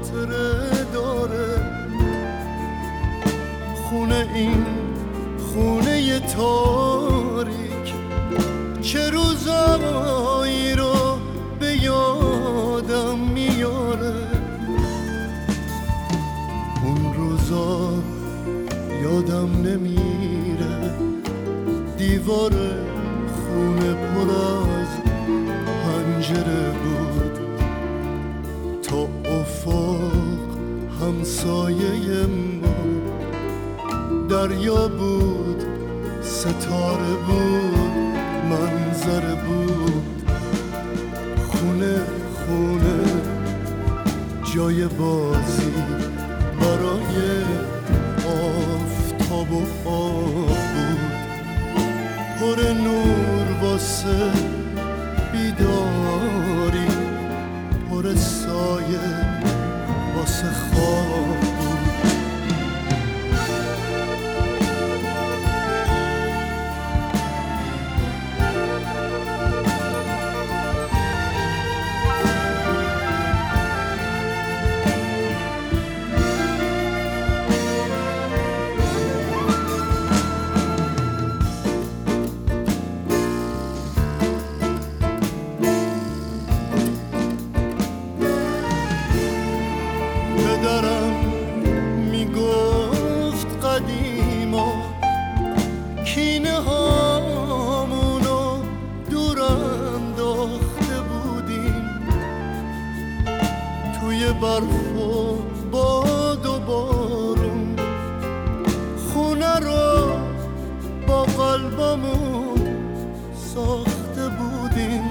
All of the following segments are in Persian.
خاطره داره. خونه این خونه تاریک چه روزایی رو به یادم میاره. اون روزا یادم نمیره، دیوار خونه پر از پنجره بود، تا افق همسایه ما دریا بود، ستاره بود، منظره بود. خونه خونه جای بازی برای آفتاب و آب بود، پر نور واسه بیداری، پر سایه واسه خواب بود. پدرم میگفت قدیما کینه هامونو دور انداخته بودیم، توی برف و باد و بارون خونه رو با قلبمون ساخته بودیم.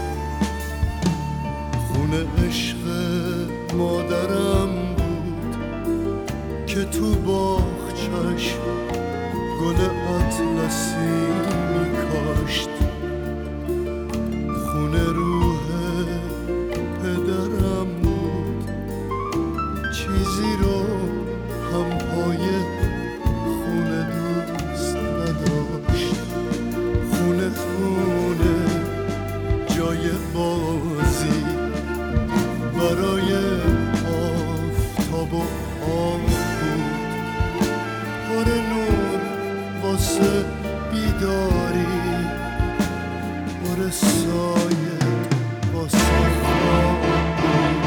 خونه عشق مادرم بود که تو باغچش گل اطلسی میکاشت. خونه روح پدرم بود، چیزی رو هم پای خونه دوست نداشت. خونه خونه جای بازی برای آفتاب و آب بود، پر نور واسه بیداری، پر سایه واسه خواب بود.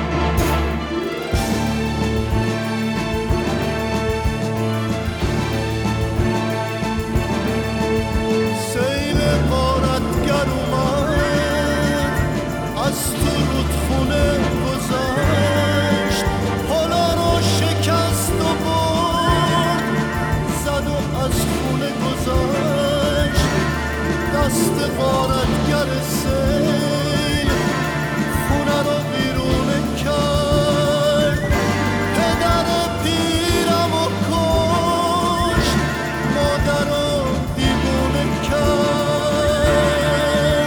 سیل غارتگر اومد، از تو رودخونه گذشت، حالا رو شکست و برد، زد و از خونه گذشت. دست غارتگر سیل خونه رو بیرون کرد، پدر پیرم و کشت، مادر رو دیوونه کرد.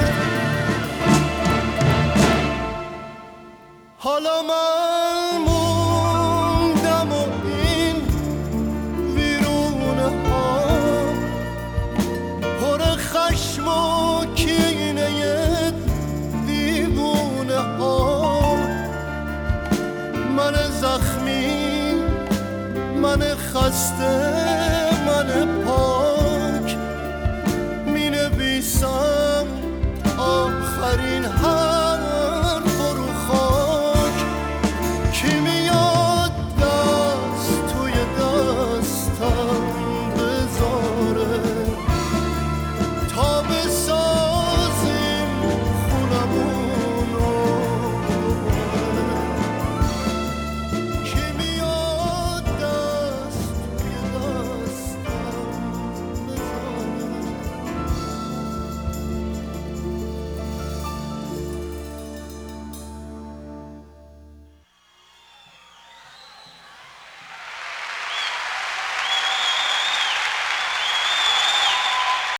حالا من موندم و این ویرونه ها پر خشم و کینه دیوونه ها. من زخمی، من خسته، من پاک می نویسم